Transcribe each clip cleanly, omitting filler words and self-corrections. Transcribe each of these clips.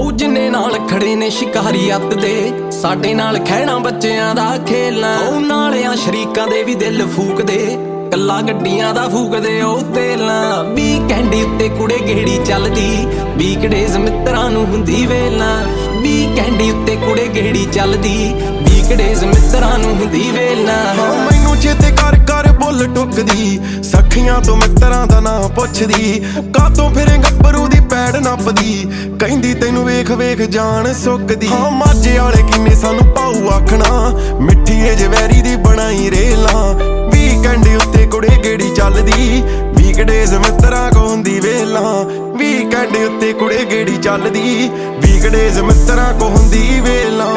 ਉਹ ਜਿੰਨੇ ਨਾਲ ਖੜੇ ਨੇ ਸ਼ਿਕਾਰੀ ਅੱਤ ਦੇ, ਸਾਡੇ ਨਾਲ ਖਹਿਣਾ ਬੱਚਿਆਂ ਦਾ ਖੇਲਣਾ। ਉਹ ਨਾਲਿਆਂ ਸ਼ਰੀਕਾਂ ਦੇ ਵੀ ਦਿਲ ਫੂਕਦੇ, ਕੱਲਾ ਗੱਡੀਆਂ ਦਾ ਫੂਕਦੇ ਉਹ ਤੇਲਾਂ। ਵੀਕਐਂਡ ਉੱਤੇ ਕੁੜੇ ਗੇੜੀ ਚੱਲਦੀ, ਵੀਕਡੇਜ਼ ਮਿੱਤਰਾਂ ਨੂੰ ਹੁੰਦੀ ਵੇਲਾਂ। ਵੀਕਐਂਡ ਉੱਤੇ ਕੁੜੇ ਗੇੜੀ ਚੱਲਦੀ, ਵੀਕਡੇਜ਼ ਮਿੱਤਰਾਂ ਨੂੰ ਹੁੰਦੀ ਵੇਲਾਂ। ਮੈਨੂੰ ਚੇਤੇ ਕਰ ਕਰ ਬੁੱਲ ਟੁੱਕਦੀ, ਸਖੀਆਂ ਤੋਂ ਮਿੱਤਰਾਂ ਦਾ ਨਾਂ ਪੁੱਛਦੀ। ਕਾਤੋਂ ਫਿਰੇ ਗੱਭਰੂ ਦੀ ਪੈੜ ਨੱਪਦੀ, ਕਹਿੰਦੀ ਤੈਨੂੰ ਵੇਖ ਵੇਖ ਜਾਨ ਸੁੱਕਦੀ। ਮਾਝੇ ਵਾਲੇ ਕਿੰਨੇ ਸਾਨੂੰ ਪਾਉ ਆਖਣਾ, ਮਿੱਠੀ ਏ ਜਵੈਰੀ ਦੀ ਬਣਾਈ ਰੇਲਾਂ। ਵੀਕਐਂਡ ਉੱਤੇ ਕੁੜੇ ਗੇੜੀ ਚੱਲਦੀ, ਵੀਕਡੇਜ਼ ਮਿੱਤਰਾਂ ਕੋ ਹੁੰਦੀ ਵੇਲਾਂ। ਵੀਕਐਂਡ ਉੱਤੇ ਕੁੜੇ ਗੇੜੀ ਚੱਲਦੀ, ਵੀਕਡੇਜ਼ ਮਿੱਤਰਾਂ ਕੋ ਹੁੰਦੀ ਵੇਲਾਂ।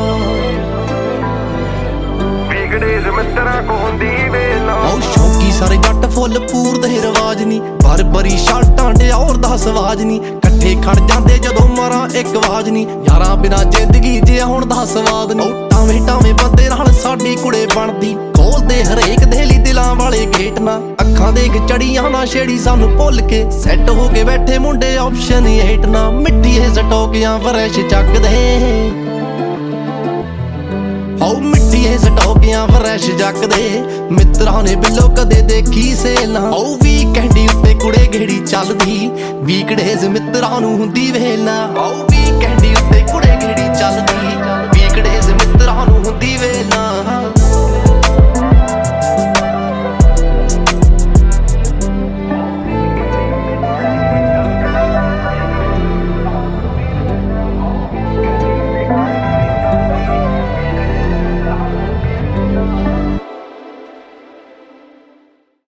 ਵੀਕਡੇਜ਼ ਮਿੱਤਰਾਂ ਕੋ ਹੁੰਦੀ ਵੇਲਾਂ। ਉਹ ਸ਼ੌਕੀ ਸਾਰੇ ਜੱਟ ਫੁੱਲ ਪੂਰਦੇ ਰਵਾਜ ਨੀ, ਬਰੀ ਸ਼ਰਟਾਂ ਡਿਓਰ ਦਾ ਸਵਾਜ ਨੀ। ਇਕੱਠੇ ਖੜ ਜਾਂਦੇ ਜਦੋਂ ਮਾਰਾਂ ਇੱਕ ਆਵਾਜ਼ ਨੀ, ਯਾਰਾਂ ਬਿਨਾਂ ਜ਼ਿੰਦਗੀ ਜਿਆ ਹੁਣ ਦਾ ਸਵਾਦ ਨੀ। ਟਾਵੇਂ ਟਾਵੇਂ ਬੰਦੇ ਨਾਲ ਸਾਡੀ ਕੁੜੇ ਬਣਦੀ, ਖੋਲਦੇ ਹਰੇਕ ਦੇ ਲਈ ਦਿਲਾਂ ਵਾਲੇ ਗੇਟ ਨਾ। ਅੱਖਾਂ ਦੇਖ ਚੜੀਆਂ ਨਾ ਛੇੜੀ ਸਾਨੂੰ ਭੁੱਲ ਕੇ, ਸੈੱਟ ਹੋ ਕੇ ਬੈਠੇ ਮੁੰਡੇ ਆਪਸ਼ਨ 8 ਨਾ। ਮਿੱਟੀ ਇਹ ਸਟੋਕਿਆਂ ਫਰੈਸ਼ ਚੱਕਦੇ, ਹੋ ਮਿੱਟੀ ਇਹ ਸਟੋਕਿਆਂ ਫਰੈਸ਼ ਜੱਕਦੇ। ਮਿੱਤਰਾਂ ਨੇ ਬਿੱਲੋ ਕਦੇ ਦੇਖੀ ਸੇਲ ਨਾ। ਉਹ ਵੀਕਐਂਡ ਉੱਤੇ ਕੁੜੇ ਗੇੜੀ ਚੱਲਦੀ, ਵੀਕਡੇਜ਼ ਮਿੱਤਰਾਂ ਨੂੰ ਹੁੰਦੀ ਵੇਲ ਨਾ। ਉਹ ਵੀਕਐਂਡ ਉੱਤੇ ਕੁੜੇ